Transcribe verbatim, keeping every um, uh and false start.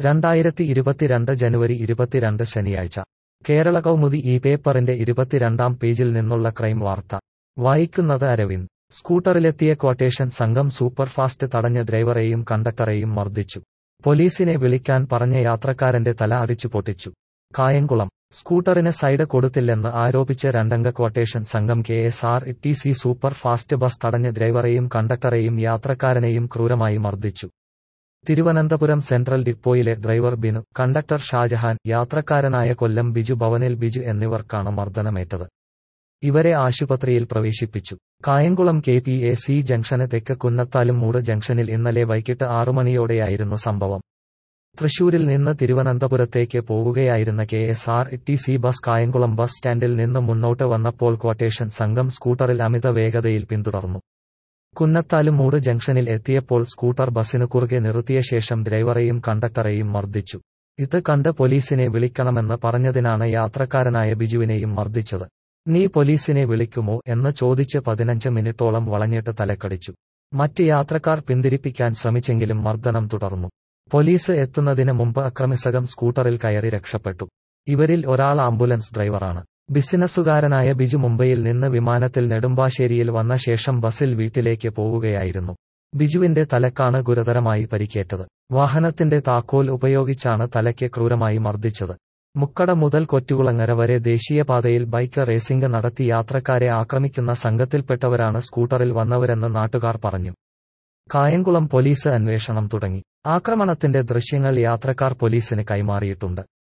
രണ്ടായിരത്തി ഇരുപത്തിരണ്ട് ജനുവരി ഇരുപത്തിരണ്ട് ശനിയാഴ്ച കേരള കൗമുദി ഈ പേപ്പറിന്റെ ഇരുപത്തിരണ്ടാം പേജിൽ നിന്നുള്ള ക്രൈം വാർത്ത വായിക്കുന്നത് അരവിന്ദ്. സ്കൂട്ടറിലെത്തിയ ക്വട്ടേഷൻ സംഘം സൂപ്പർഫാസ്റ്റ് തടഞ്ഞ് ഡ്രൈവറെയും കണ്ടക്ടറെയും മർദ്ദിച്ചു. പോലീസിനെ വിളിക്കാൻ പറഞ്ഞ യാത്രക്കാരന്റെ തല അടിച്ചു പൊട്ടിച്ചു. കായംകുളം സ്കൂട്ടറിന് സൈഡ് കൊടുത്തില്ലെന്ന് ആരോപിച്ച് രണ്ടംഗ ക്വട്ടേഷൻ സംഘം K S R T C super fast bus തടഞ്ഞ് ഡ്രൈവറെയും കണ്ടക്ടറെയും യാത്രക്കാരനെയും ക്രൂരമായി മർദ്ദിച്ചു. തിരുവനന്തപുരം സെൻട്രൽ ഡിപ്പോയിലെ ഡ്രൈവർ ബിനു, കണ്ടക്ടർ ഷാജഹാൻ, യാത്രക്കാരനായ കൊല്ലം ബിജു ഭവനിൽ ബിജു എന്നിവർക്കാണ് മർദ്ദനമേറ്റത്. ഇവരെ ആശുപത്രിയിൽ പ്രവേശിപ്പിച്ചു. Kayamkulam K P A C ജംഗ്ഷന് തെക്ക് കുന്നത്താലുംമൂട് ജംഗ്ഷനിൽ ഇന്നലെ വൈകിട്ട് ആറുമണിയോടെയായിരുന്നു സംഭവം. തൃശൂരിൽ നിന്ന് തിരുവനന്തപുരത്തേക്ക് പോവുകയായിരുന്ന K S R T C bus Kayamkulam bus സ്റ്റാൻഡിൽ നിന്ന് മുന്നോട്ട് വന്നപ്പോൾ ക്വട്ടേഷൻ സംഘം സ്കൂട്ടറിൽ അമിത വേഗതയിൽ പിന്തുടർന്നു. കുന്നത്താലുംമൂട് ജംഗ്ഷനിൽ എത്തിയപ്പോൾ സ്കൂട്ടർ ബസിനു കുറുകെ നിർത്തിയ ശേഷം ഡ്രൈവറെയും കണ്ടക്ടറെയും മർദ്ദിച്ചു. ഇത് കണ്ട് പോലീസിനെ വിളിക്കണമെന്ന് പറഞ്ഞതിനാണ് യാത്രക്കാരനായ ബിജുവിനെയും മർദ്ദിച്ചത്. നീ പോലീസിനെ വിളിക്കുമോ എന്ന് ചോദിച്ച് പതിനഞ്ച് മിനിറ്റോളം വളഞ്ഞിട്ട് തലക്കടിച്ചു. മറ്റ് യാത്രക്കാർ പിന്തിരിപ്പിക്കാൻ ശ്രമിച്ചെങ്കിലും മർദ്ദനം തുടർന്നു. പോലീസ് എത്തുന്നതിന് മുമ്പ് അക്രമിസകം സ്കൂട്ടറിൽ കയറി രക്ഷപ്പെട്ടു. ഇവരിൽ ഒരാൾ ആംബുലൻസ് ഡ്രൈവറാണ്. ബിസിനസ്സുകാരനായ ബിജു മുംബൈയിൽ നിന്ന് വിമാനത്തിൽ നെടുമ്പാശ്ശേരിയിൽ വന്ന ശേഷം ബസിൽ വീട്ടിലേക്ക് പോവുകയായിരുന്നു. ബിജുവിന്റെ തലക്കാണ് ഗുരുതരമായി പരിക്കേറ്റത്. വാഹനത്തിന്റെ താക്കോൽ ഉപയോഗിച്ചാണ് തലയ്ക്ക് ക്രൂരമായി മർദ്ദിച്ചത്. മുക്കട മുതൽ കൊറ്റുകുളങ്ങര വരെ ദേശീയപാതയിൽ ബൈക്ക് റേസിംഗ് നടത്തി യാത്രക്കാരെ ആക്രമിക്കുന്ന സംഘത്തിൽപ്പെട്ടവരാണ് സ്കൂട്ടറിൽ വന്നവരെന്ന് നാട്ടുകാർ പറഞ്ഞു. കായംകുളം പോലീസ് അന്വേഷണം തുടങ്ങി. ആക്രമണത്തിന്റെ ദൃശ്യങ്ങൾ യാത്രക്കാർ പോലീസിന് കൈമാറിയിട്ടുണ്ട്.